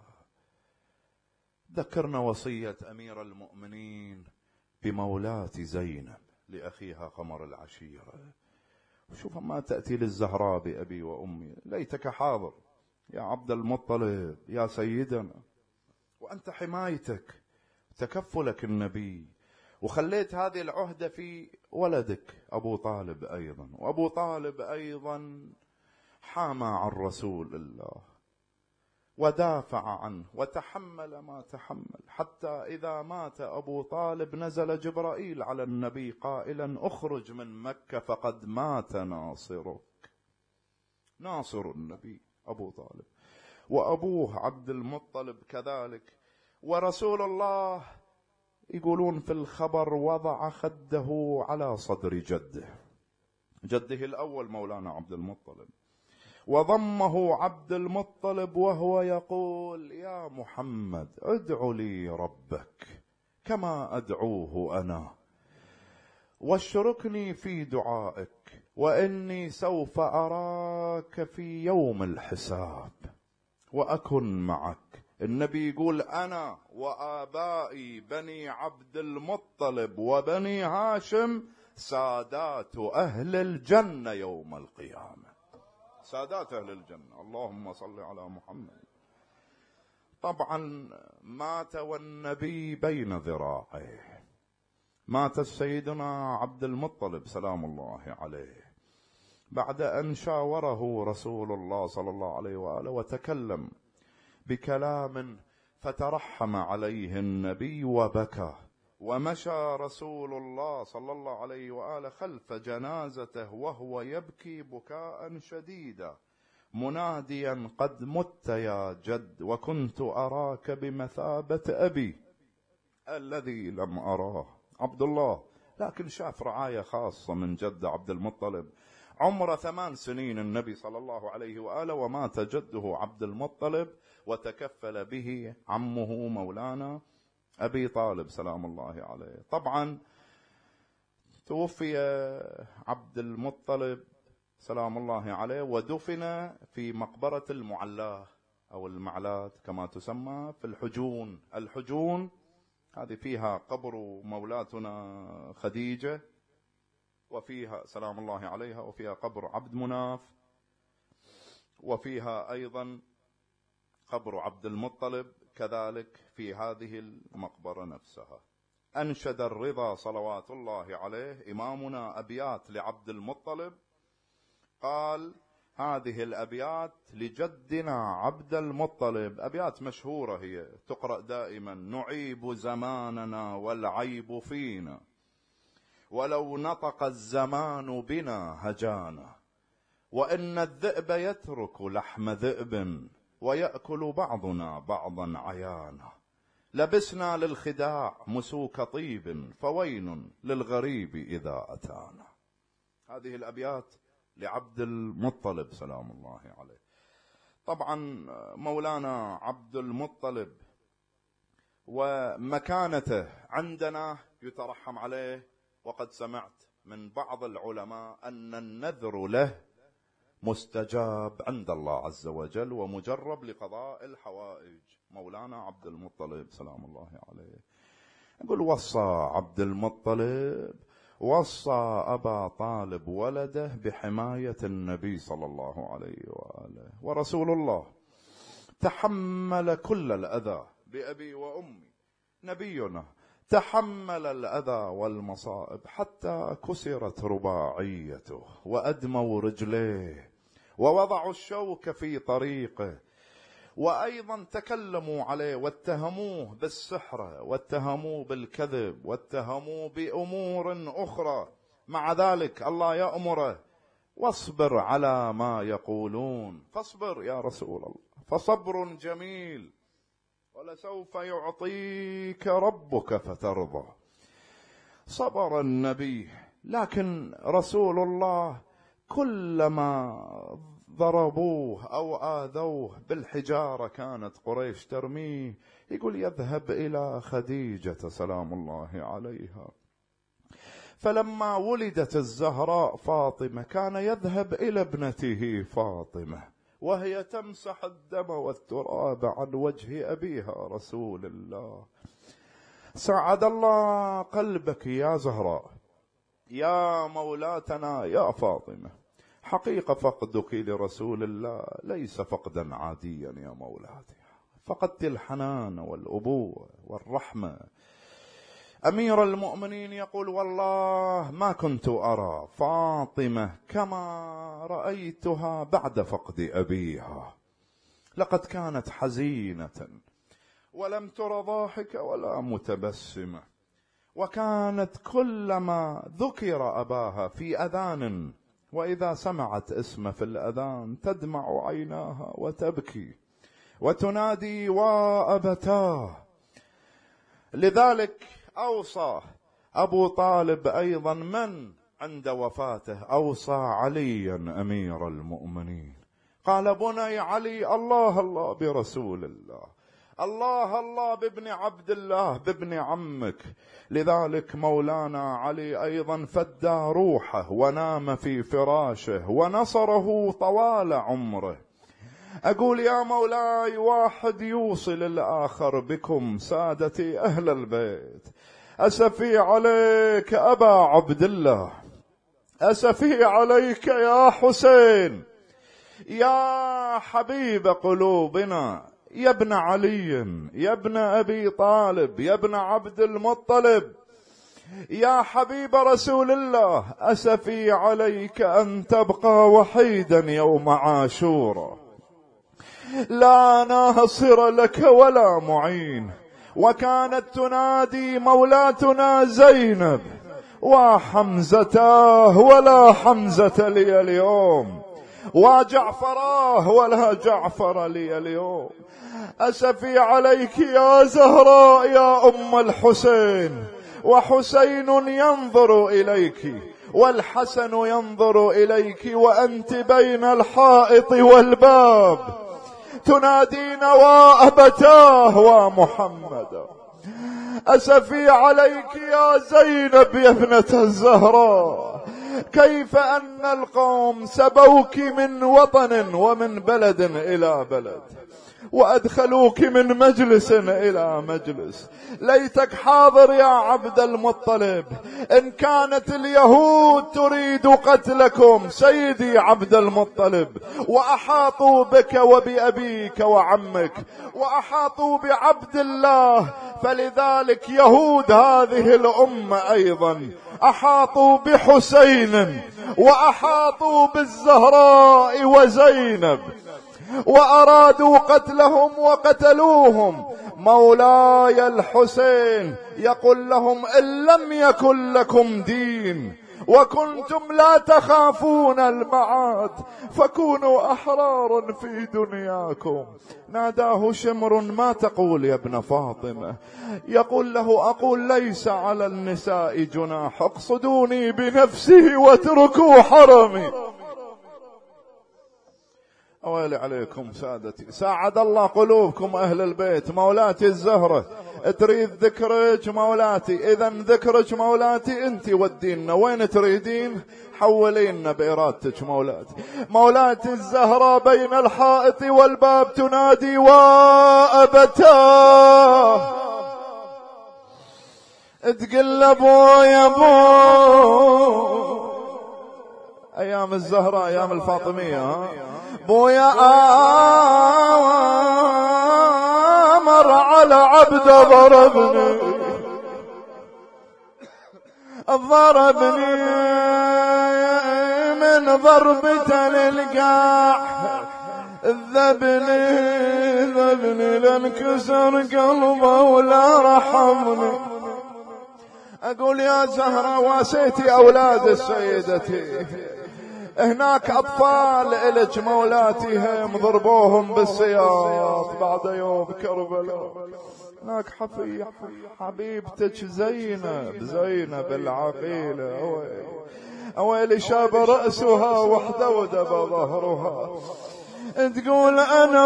ذكرنا وصية أمير المؤمنين بمولاة زينب لأخيها قمر العشيرة. شوف ما تأتي للزهراء بأبي وأمي، ليتك حاضر يا عبد المطلب يا سيدنا، وأنت حمايتك تكفلك النبي، وخليت هذه العهدة في ولدك أبو طالب أيضا، وأبو طالب أيضا حامى عن رسول الله ودافع عنه وتحمل ما تحمل، حتى إذا مات أبو طالب نزل جبرائيل على النبي قائلا اخرج من مكة فقد مات ناصرك، ناصر النبي أبو طالب، وأبوه عبد المطلب كذلك. ورسول الله يقولون في الخبر وضع خده على صدر جده الأول مولانا عبد المطلب، وضمه عبد المطلب وهو يقول يا محمد ادع لي ربك كما أدعوه أنا، واشركني في دعائك، وإني سوف أراك في يوم الحساب وأكن معك. النبي يقول أنا وآبائي بني عبد المطلب وبني هاشم سادات أهل الجنة يوم القيامة، سادات أهل الجنة، اللهم صل على محمد. طبعا مات والنبي بين ذراعيه، مات سيدنا عبد المطلب سلام الله عليه بعد أن شاوره رسول الله صلى الله عليه وآله وتكلم بكلام فترحم عليه النبي وبكى، ومشى رسول الله صلى الله عليه وآله خلف جنازته وهو يبكي بكاء شديدا مناديا قد مت يا جد، وكنت أراك بمثابة أبي الذي لم أراه. عبد الله لكن شاف رعاية خاصة من جد عبد المطلب. عمره 8 سنين النبي صلى الله عليه وآله ومات جده عبد المطلب، وتكفل به عمه مولانا أبي طالب سلام الله عليه. طبعا توفي عبد المطلب سلام الله عليه ودفن في مقبرة المعلاه أو المعلات كما تسمى في الحجون. الحجون هذه فيها قبر مولاتنا خديجة، وفيها سلام الله عليها، وفيها قبر عبد مناف، وفيها أيضا قبر عبد المطلب كذلك في هذه المقبرة نفسها. أنشد الرضا صلوات الله عليه إمامنا أبيات لعبد المطلب، قال هذه الأبيات لجدنا عبد المطلب، أبيات مشهورة هي تقرأ دائما: نعيب زماننا والعيب فينا، ولو نطق الزمان بنا هجانا، وإن الذئب يترك لحم ذئب، ويأكل بعضنا بعضا عيانا، لبسنا للخداع مسوك طيب، فويل للغريب إذا أتانا. هذه الأبيات لعبد المطلب سلام الله عليه. طبعا مولانا عبد المطلب ومكانته عندنا يترحم عليه، وقد سمعت من بعض العلماء أن النذر له مستجاب عند الله عز وجل ومجرب لقضاء الحوائج. مولانا عبد المطلب سلام الله عليه يقول: وصى عبد المطلب وصى أبا طالب ولده بحماية النبي صلى الله عليه وآله، ورسول الله تحمل كل الأذى بأبي وأمي. نبينا تحمل الأذى والمصائب حتى كسرت رباعيته وأدموا رجليه ووضعوا الشوك في طريقه، وأيضا تكلموا عليه واتهموه بالسحر واتهموه بالكذب واتهموه بأمور أخرى. مع ذلك الله يأمره: واصبر على ما يقولون. فاصبر يا رسول الله، فصبر جميل، ولسوف يعطيك ربك فترضى. صبر النبي، لكن رسول الله كلما ضربوه أو آذوه بالحجارة كانت قريش ترميه، يقول يذهب إلى خديجة سلام الله عليها. فلما ولدت الزهراء فاطمة كان يذهب إلى ابنته فاطمة وهي تمسح الدم والتراب عن وجه أبيها رسول الله. سعد الله قلبك يا زهراء، يا مولاتنا يا فاطمة. حقيقة فقدك لرسول الله ليس فقدا عاديا يا مولاتي، فقدت الحنان والأبوة والرحمة. أمير المؤمنين يقول: والله ما كنت أرى فاطمة كما رأيتها بعد فقد أبيها، لقد كانت حزينة ولم تر ضاحكة ولا متبسمة، وكانت كلما ذكر أباها في أذان وإذا سمعت اسمه في الأذان تدمع عيناها وتبكي وتنادي: وأبتاه. لذلك أوصى أبو طالب أيضا من عند وفاته أوصى عليا أمير المؤمنين، قال: بني علي الله الله برسول الله، الله الله بابن عبد الله بابن عمك. لذلك مولانا علي أيضا فدى روحه ونام في فراشه ونصره طوال عمره. أقول يا مولاي واحد يوصل الآخر بكم سادتي أهل البيت، أسفي عليك أبا عبد الله، أسفي عليك يا حسين، يا حبيب قلوبنا، يا ابن علي، يا ابن أبي طالب، يا ابن عبد المطلب، يا حبيب رسول الله، أسفي عليك أن تبقى وحيدا يوم عاشوراء، لا ناصر لك ولا معين. وكانت تنادي مولاتنا زينب: وحمزتاه ولا حمزة لي اليوم، وجعفراه ولا جعفر لي اليوم. أسفي عليك يا زهراء يا أم الحسين، وحسين ينظر إليك والحسن ينظر إليك، وأنت بين الحائط والباب تنادين: وأبتاه ومحمد. أسفي عليك يا زينب يا ابنة الزهراء، كيف أن القوم سبوك من وطن ومن بلد إلى بلد، وأدخلوك من مجلس إلى مجلس. ليتك حاضر يا عبد المطلب، إن كانت اليهود تريد قتلكم سيدي عبد المطلب، وأحاطوا بك وبأبيك وعمك، وأحاطوا بعبد الله، فلذلك يهود هذه الأمة أيضا أحاطوا بحسين، وأحاطوا بالزهراء وزينب، وأرادوا قتلهم وقتلوهم. مولاي الحسين يقول لهم: إن لم يكن لكم دين وكنتم لا تخافون المعاد فكونوا أحرارا في دنياكم. ناداه شمر: ما تقول يا ابن فاطمة؟ يقول له: أقول ليس على النساء جناح، اقصدوني بنفسه واتركوا حرمي. أويلي عليكم سادتي، ساعد الله قلوبكم أهل البيت. مولاتي الزهرة تريد ذكرك مولاتي، إذا ذكرك مولاتي أنت ودينا وين تريدين، حولينا بإرادتك مولاتي. مولاتي الزهرة بين الحائط والباب تنادي: وأبتاه، تقل أبويا أيام الزهرة أيام الفاطمية، بويا آمر على عبد ضربني من ضربة للقاع، ذبني لانكسر قلبه ولا رحمني. أقول يا زهرة واسيتي أولاد سيدتي، هناك أطفال إلك مولاتي هم ضربوهم بالسياط بعد يوم كربلاء. هناك حبيبتك زينب العقيلة، أويلي شاب رأسها وحده ودب ظهرها. تقول: أنا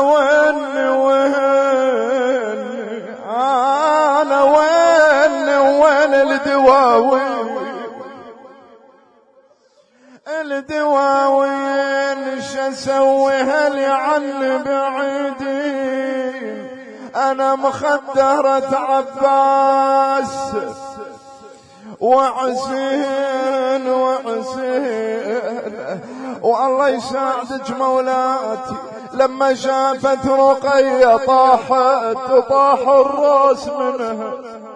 وين الدواوين شسويها لي عن بعيدين، أنا مخدرة عباس وعسين والله يساعدك مولاتي. لما شافت رقية طاح الراس منها،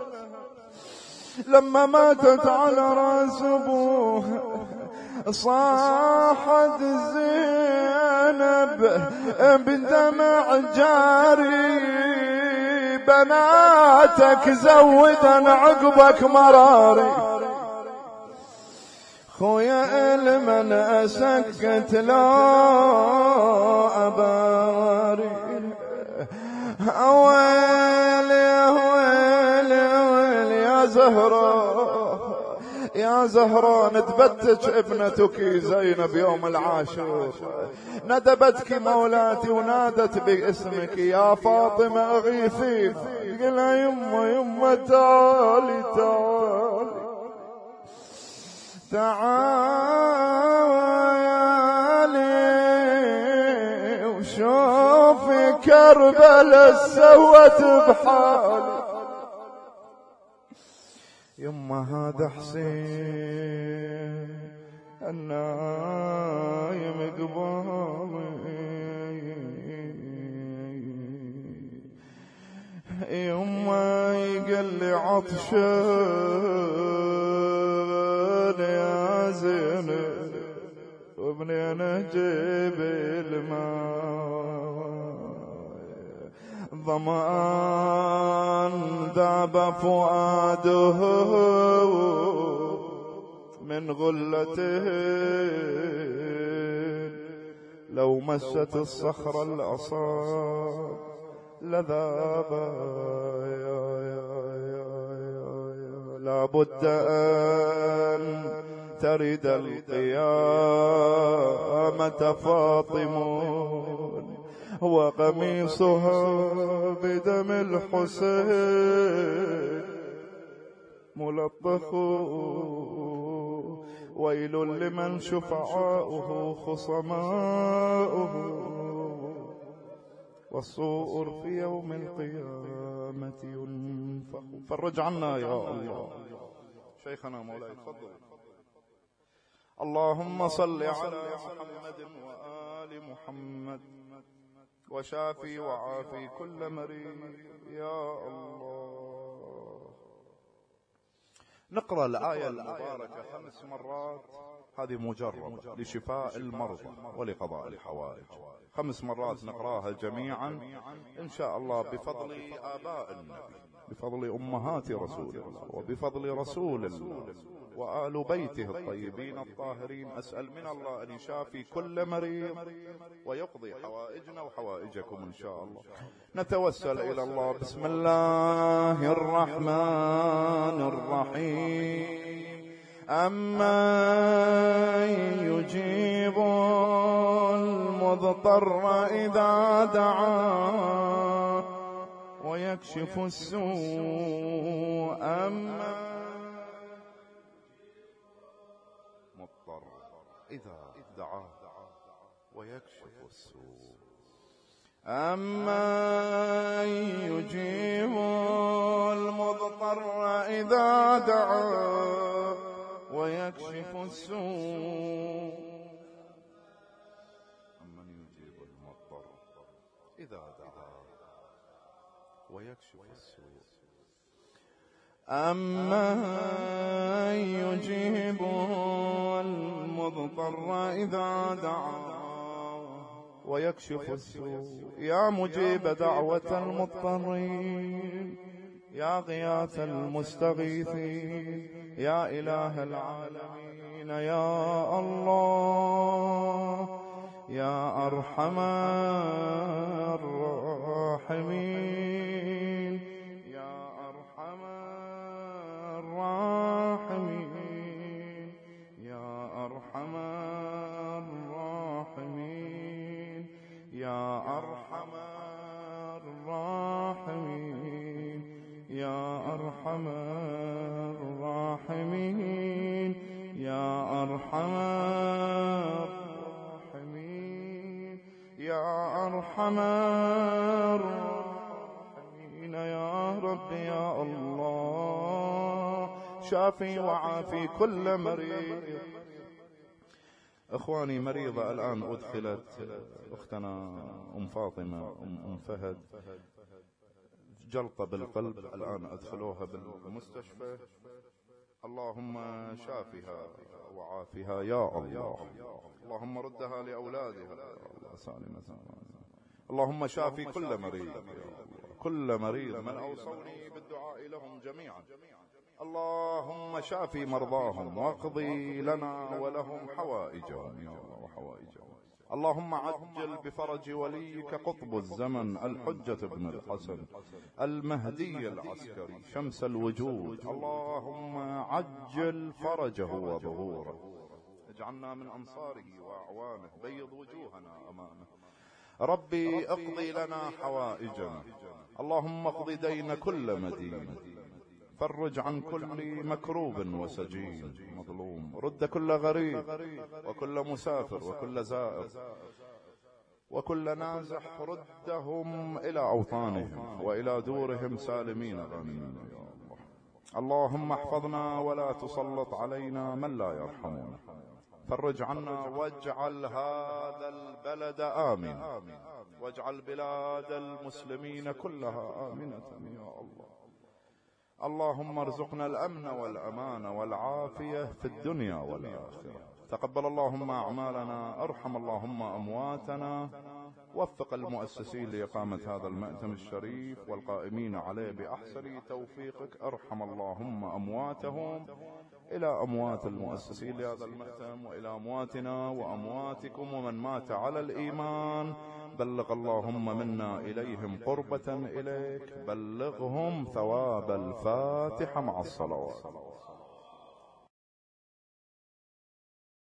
لما ماتت على راس ابوها صاحت زينب بدمع جاري: بناتك زودن عقبك مراري. خويا المن أسكت لا أباري، ويلي يا زهرة ندبتك ابنتك زينب يوم العاشور، ندبتك مولاتي ونادت باسمك: يا فاطمة أغيثي. قل: يما تعالي وشوفي كربلاء سوت بحالي. يما هذا حسين النايم قبامي، يما يقلي عطشان يا زينب وابنين جيب الماء، ظمان ذاب فؤاده من غلته، لو مست الصخر الأصاب لذاب. لابد أن ترد القيامة فاطمون وقميصها بدم الحسين ملطخ ويل لمن شفعاؤه خصماؤه والصور في يوم القيامة ينفخ. فرج عنا يا الله. شيخنا مولاي تفضل. اللهم صل على محمد وآل محمد وشافي وعافي كل مريض يا الله. نقرأ الآية المباركة 5 مرات، هذه مجربة لشفاء المرضى ولقضاء الحوائج. 5 مرات نقراها جميعا إن شاء الله بفضل آباء النبي، بفضل أمهات رسول الله، وبفضل رسول الله وآل بيته الطيبين الطاهرين. أسأل من الله أن يشافي كل مريض ويقضي حوائجنا وحوائجكم إن شاء الله. نتوسل إلى الله. بسم الله الرحمن الرحيم. أمن يجيب المضطر إذا دعاه ويكشف السوء. أمن مضطر إذا دعاه ويكشف السوء. أمن يجيب المضطر إذا دعاه ويكشف السوء. أمن يجيب المضطر إذا دعاه ويكشف السوء. أمن يجيب المضطر إذا دعاه ويكشف السوء. يا مجيب دعوة المضطرين، يا غياث المستغيثين، يا إله العالمين، يا الله، يا أرحم الراحمين، يا أرحم الراحمين، يا أرحم الراحمين، يا أرحم الراحمين، يا أرحم الراحمين، يا أرحم الراحمين، يا أرحم الراحمين. يا رب يا الله، شافي وعافي كل مريض. اخواني مريضة الآن أدخلت أختنا أم فاطمة أم فهد جلطة بالقلب، الآن أدخلوها بالمستشفى. اللهم شافها وعافها يا الله. اللهم ردها لأولادها سالمة. اللهم شافي كل مريض، كل مريض من أوصوني بالدعاء لهم جميعا. اللهم شافي مرضاهم واقضي لنا ولهم حوائجهم يا الله وحوائجهم. اللهم عجل بفرج وليك قطب الزمن الحجة بن الحسن المهدي العسكري شمس الوجود. اللهم عجل فرجه وظهوره، اجعلنا من أنصاره وأعوانه، بيض وجوهنا أمامه. ربي اقضي لنا حوائجنا. اللهم اقضي دين كل مدين، فرج عن كل مكروب وسجين مظلوم، رد كل غريب وكل مسافر وكل زائر وكل نازح، ردهم إلى أوطانهم وإلى دورهم سالمين غانمين يا الله. اللهم احفظنا ولا تسلط علينا من لا يرحمنا. فرج عنا واجعل هذا البلد آمنا، واجعل بلاد المسلمين كلها آمنة يا الله. اللهم ارزقنا الأمن والأمان والعافية في الدنيا والآخرة. تقبل اللهم أعمالنا، ارحم اللهم أمواتنا، وفق المؤسسين لإقامة هذا المأتم الشريف والقائمين عليه بأحسن توفيقك. ارحم اللهم أمواتهم إلى أموات المؤسسين لهذا المأتم وإلى أمواتنا وأمواتكم ومن مات على الإيمان. بلغ اللهم منا إليهم قربة إليك، بلغهم ثواب الفاتحة مع الصلوات.